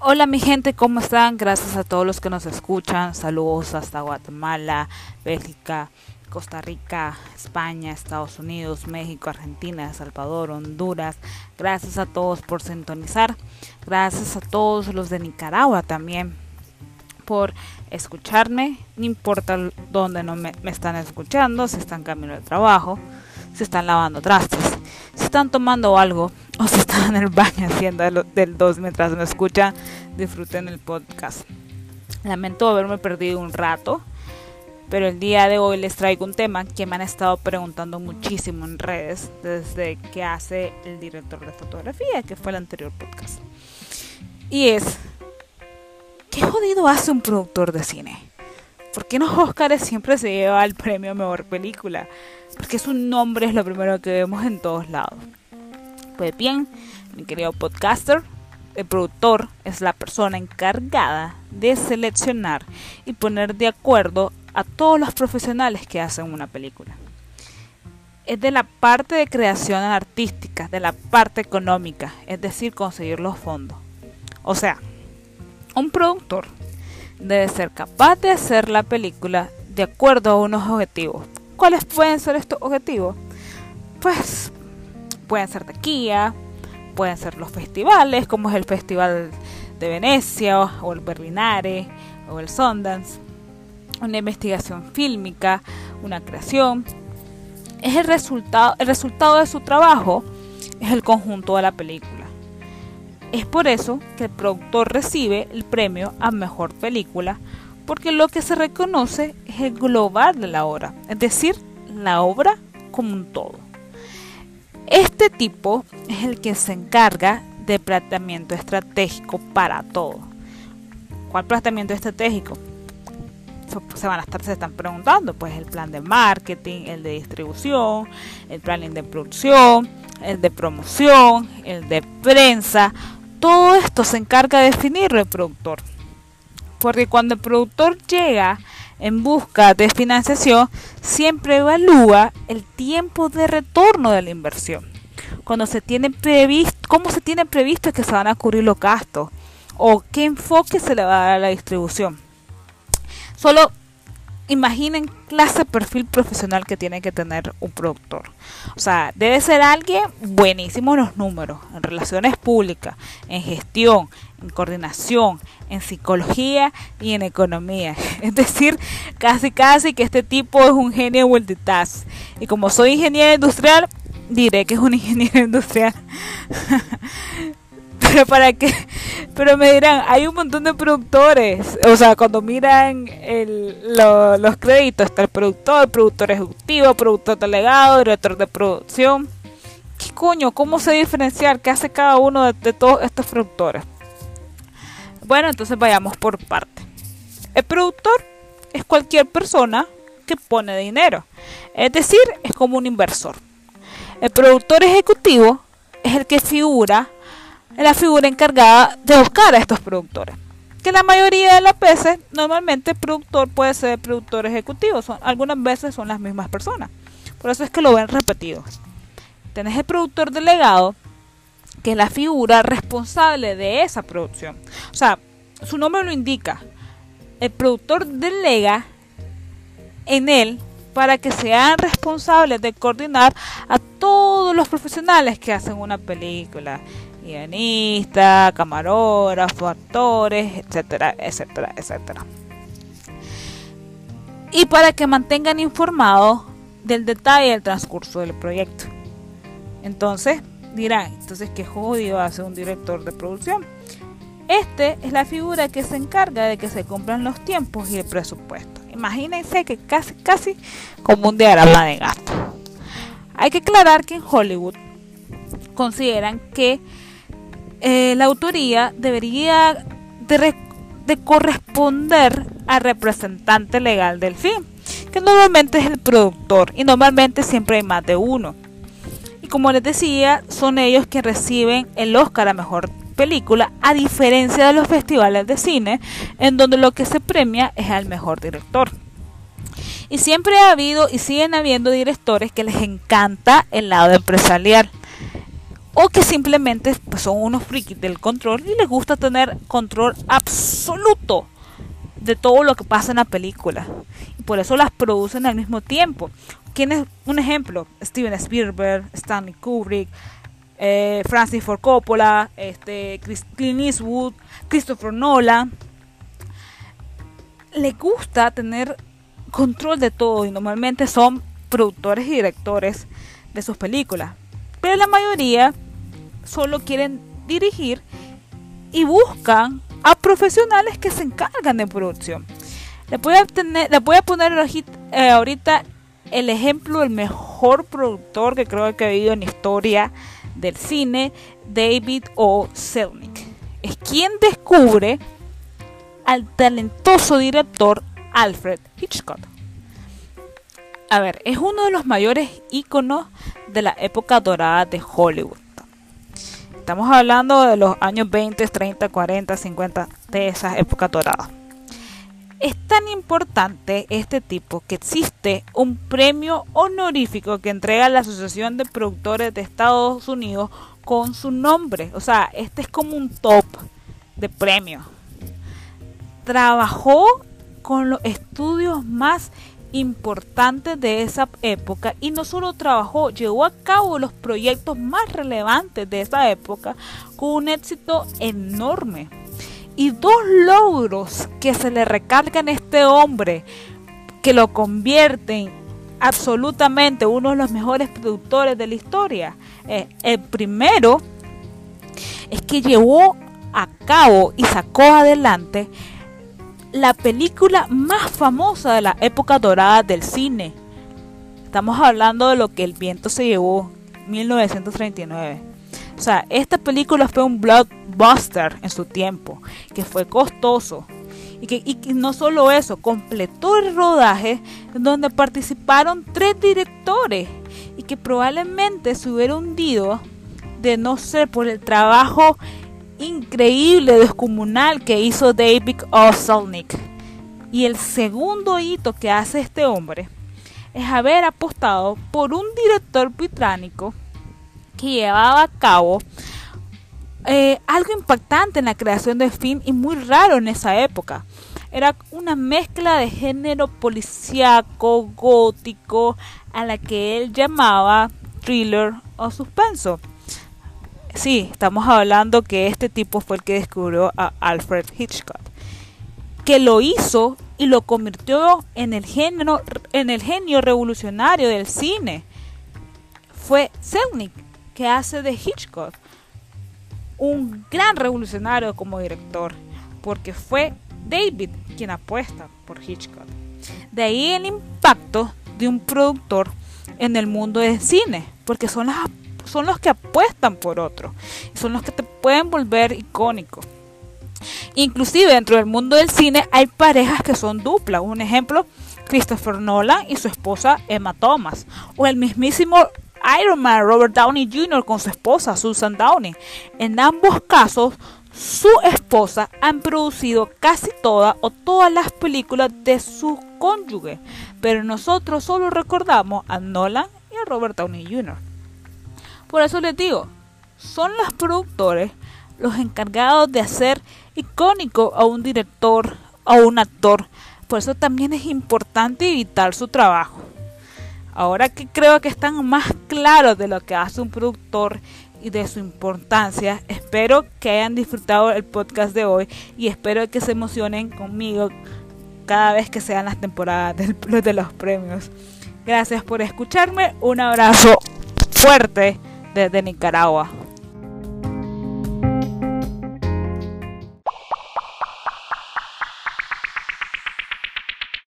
Hola mi gente, ¿cómo están? Gracias a todos los que nos escuchan. Saludos hasta Guatemala, Bélgica, Costa Rica, España, Estados Unidos, México, Argentina, El Salvador, Honduras. Gracias a todos por sintonizar. Gracias a todos los de Nicaragua también por escucharme. No importa dónde no me están escuchando, si están camino de trabajo, si están lavando trastes, si están tomando algo o si están en el baño haciendo del 2 mientras me escuchan, disfruten el podcast. Lamento haberme perdido un rato, pero el día de hoy les traigo un tema que me han estado preguntando muchísimo en redes desde que hace el director de fotografía, que fue el anterior podcast. Y es, ¿qué jodido hace un productor de cine? ¿Por qué en los Óscares siempre se lleva el premio a mejor película? Porque su nombre es lo primero que vemos en todos lados. Pues bien, mi querido podcaster, el productor es la persona encargada de seleccionar y poner de acuerdo a todos los profesionales que hacen una película. Es de la parte de creación artística, de la parte económica, es decir, conseguir los fondos. O sea, un productor debe ser capaz de hacer la película de acuerdo a unos objetivos. ¿Cuáles pueden ser estos objetivos? Pues pueden ser taquilla, pueden ser los festivales, como es el Festival de Venecia o el Berlinale o el Sundance, una investigación fílmica, una creación. Es el resultado de su trabajo es el conjunto de la película. Es por eso que el productor recibe el premio a mejor película, porque lo que se reconoce es el global de la obra, es decir, la obra como un todo. Este tipo es el que se encarga de planteamiento estratégico para todo. ¿Cuál planteamiento estratégico? Se están preguntando, pues el plan de marketing, el de distribución, el planning de producción, el de promoción, el de prensa. Todo esto se encarga de definirlo el productor. Porque cuando el productor llega en busca de financiación, siempre evalúa el tiempo de retorno de la inversión. Cómo se tiene previsto que se van a cubrir los gastos o qué enfoque se le va a dar a la distribución. Solo imaginen clase de perfil profesional que tiene que tener un productor. O sea, debe ser alguien buenísimo en los números, en relaciones públicas, en gestión, en coordinación, en psicología y en economía. Es decir, casi que este tipo es un genio multitask. Y como soy ingeniero industrial, diré que es un ingeniero industrial. Pero me dirán, hay un montón de productores. O sea, cuando miran los créditos, está el productor ejecutivo, productor delegado, director de producción. ¿Qué coño? ¿Cómo se diferenciar? ¿Qué hace cada uno de todos estos productores? Bueno, entonces vayamos por parte. El productor es cualquier persona que pone dinero. Es decir, es como un inversor. El productor ejecutivo es el que figura, es la figura encargada de buscar a estos productores. Que la mayoría de las veces, normalmente el productor puede ser el productor ejecutivo. Algunas veces son las mismas personas. Por eso es que lo ven repetido. Tenés el productor delegado, que es la figura responsable de esa producción. O sea, su nombre lo indica. El productor delega en él para que sean responsables de coordinar a todos los profesionales que hacen una película. Guionistas, camarógrafos, actores, etcétera, etcétera, etcétera. Y para que mantengan informados del detalle del transcurso del proyecto. Entonces, dirán, entonces qué jodido hace un director de producción. Este es la figura que se encarga de que se cumplan los tiempos y el presupuesto. Imagínense que casi como un diagrama de gasto. Hay que aclarar que en Hollywood consideran que la autoría debería de corresponder al representante legal del film, que normalmente es el productor, y normalmente siempre hay más de uno. Y como les decía, son ellos quienes reciben el Oscar a mejor película, a diferencia de los festivales de cine, en donde lo que se premia es al mejor director. Y siempre ha habido y siguen habiendo directores que les encanta el lado empresarial, o que simplemente porque son unos frikis del control y les gusta tener control absoluto de todo lo que pasa en la película. Y por eso las producen al mismo tiempo. ¿Quién es un ejemplo? Steven Spielberg, Stanley Kubrick, Francis Ford Coppola, Clint Eastwood, Christopher Nolan. Les gusta tener control de todo y normalmente son productores y directores de sus películas. Pero la mayoría solo quieren dirigir y buscan a profesionales que se encargan de producción. Les voy a poner ahorita el ejemplo del mejor productor que creo que ha habido en la historia del cine, David O. Selznick. Es quien descubre al talentoso director Alfred Hitchcock. A ver, es uno de los mayores íconos de la época dorada de Hollywood. Estamos hablando de los años 20, 30, 40, 50, de esas épocas doradas. Es tan importante este tipo que existe un premio honorífico que entrega la Asociación de Productores de Estados Unidos con su nombre. O sea, este es como un top de premios. Trabajó con los estudios más importantes de esa época y no solo trabajó, llevó a cabo los proyectos más relevantes de esa época con un éxito enorme. Y dos logros que se le recargan a este hombre que lo convierten absolutamente uno de los mejores productores de la historia. El primero es que llevó a cabo y sacó adelante la película más famosa de la época dorada del cine. Estamos hablando de Lo que el viento se llevó, 1939. O sea, esta película fue un blockbuster en su tiempo, que fue costoso. Y que no solo eso, completó el rodaje donde participaron 3 directores. Y que probablemente se hubiera hundido de no ser por el trabajo increíble, descomunal que hizo David O. Selznick. Y el segundo hito que hace este hombre es haber apostado por un director británico que llevaba a cabo algo impactante en la creación de film y muy raro en esa época. Era una mezcla de género policíaco, gótico, a la que él llamaba thriller o suspenso. Sí, estamos hablando que este tipo fue el que descubrió a Alfred Hitchcock, que lo hizo y lo convirtió en el genio revolucionario del cine. Fue Selznick, que hace de Hitchcock un gran revolucionario como director, porque fue David quien apuesta por Hitchcock. De ahí el impacto de un productor en el mundo del cine, porque son los que apuestan por otro, son los que te pueden volver icónico. Inclusive dentro del mundo del cine hay parejas que son duplas. Un ejemplo, Christopher Nolan y su esposa Emma Thomas, o el mismísimo Iron Man Robert Downey Jr. con su esposa Susan Downey. En ambos casos, su esposa han producido casi todas o todas las películas de su cónyuge, pero nosotros solo recordamos a Nolan y a Robert Downey Jr. Por eso les digo, son los productores los encargados de hacer icónico a un director o un actor. Por eso también es importante evitar su trabajo. Ahora que creo que están más claros de lo que hace un productor y de su importancia, espero que hayan disfrutado el podcast de hoy y espero que se emocionen conmigo cada vez que sean las temporadas de los premios. Gracias por escucharme, un abrazo fuerte desde Nicaragua.